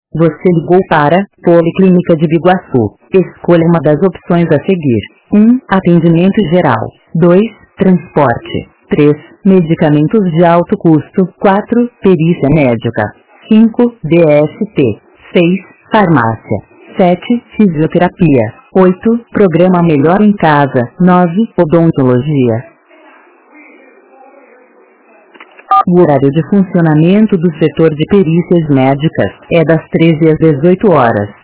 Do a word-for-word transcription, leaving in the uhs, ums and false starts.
Você ligou para Policlínica de Biguaçu. Escolha uma das opções a seguir. um. Atendimento geral. dois. Transporte. três. Medicamentos de alto custo. quatro. Perícia médica. cinco. D S T. seis. Farmácia. sete. Fisioterapia. oito. Programa Melhor em Casa. nove. Odontologia. O horário de funcionamento do setor de perícias médicas é das treze às dezoito horas.